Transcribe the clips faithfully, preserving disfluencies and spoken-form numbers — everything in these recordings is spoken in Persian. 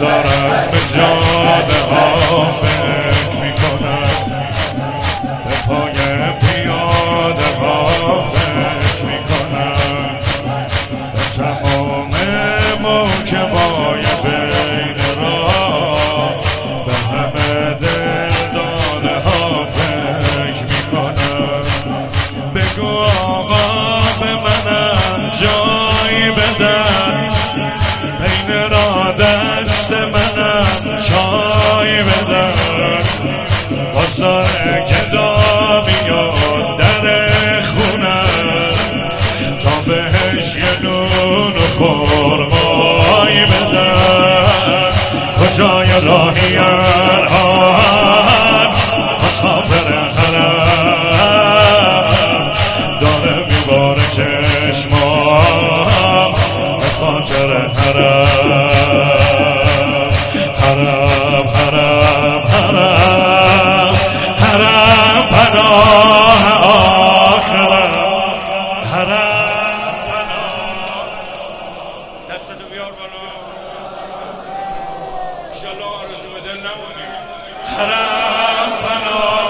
دارم به جاده ها فکر میکنم، به پای پیاده ها فکر میکنم، به تمام موکبای بین راه، به همه دل داده ها فکر میکنم. بگو آقا به منم جایی بدن، بین را دست منم چای بدن، بازار گدا بیاد در خونم، تا بهش یه نون و خرمایی بدن. کجای راهی الان مسافر حرم، داره میباره چشمام به خاطر حرم. حرم حرم حرم حرم پناه آخرم، حرم پناه. دستتو بیار بالا انشالله آرزو به دل نمونی. حرم پناه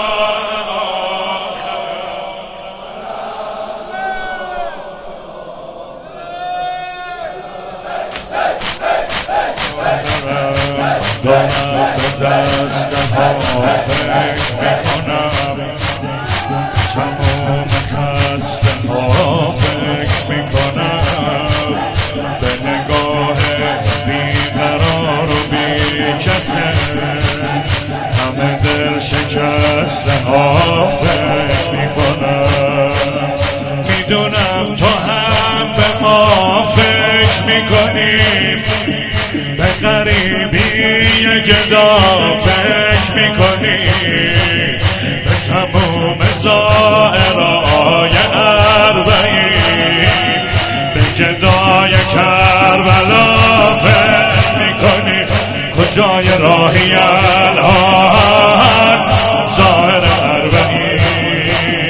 دارم به دستم ها فکر میکنم، تمام خسته ها فکر میکنم، به نگاه بیقرار و بی کسه، همه دل شکسته ها فکر میکنم. میدونم تو هم به ما فکر میکنیم، به غریبی گدا فکر میکنی، به تموم زائرای اربعین، به گدای کربلا فکر میکنی. کجای راهی الان زائر اربعین،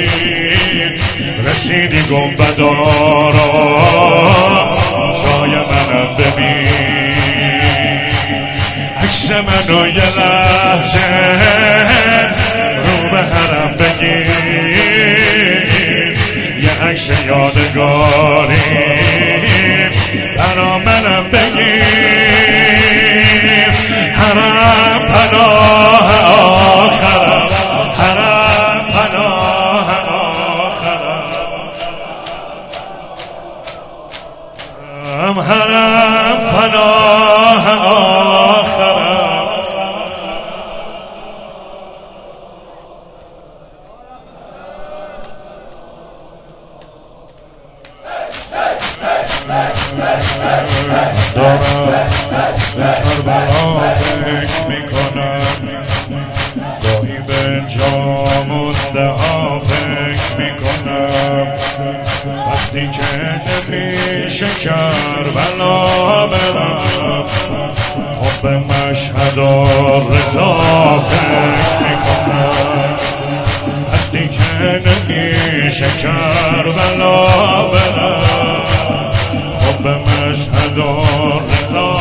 رسیدی گنبدارا شای منم ببین، عکس منو یه لحظه رو به حرم بگیر، یه عکس یادگاری برا منم بگیر. حرم پناه آخرم، حرم پناه آخرم، حرم پناه آخرم. دارم به کربلا فکر میکنم، گاهی به جا مونده ها فکر میکنم، وقتی که نمیشه کربلا برم، خب به مشهد و رضا فکر میکنم. وقتی که نمیشه کربلا برم، خب به مشهد و رضا.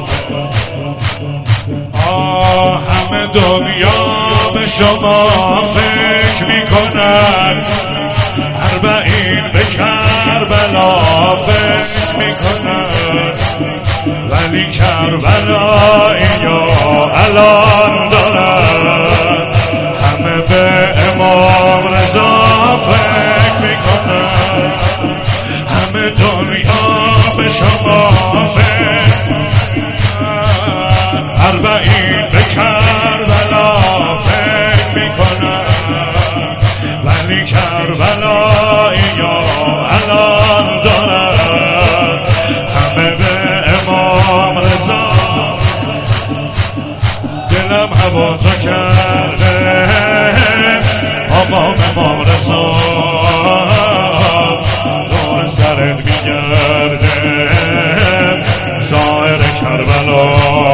آه همه دنیا به شما فکر میکنن، اربعین به کربلا فکر میکنن، ولی کربلایی یا الان دارن، همه به امام رضا فکر میکنن. همه دنیا به شما فکر میکنن، اربعین به کربلا فکر میکنن، ولی کربلایی یا الان دارن، همه به امام رضا. دلم هوا تو کرده آقا امام رضا، دور سرت میگرده زائر کربلا.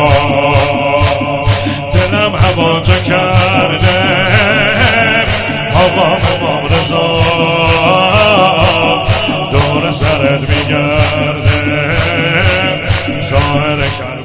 دلم هوا تو کرده آقا امام رضا، دور سرت میگرده زائر کربلا.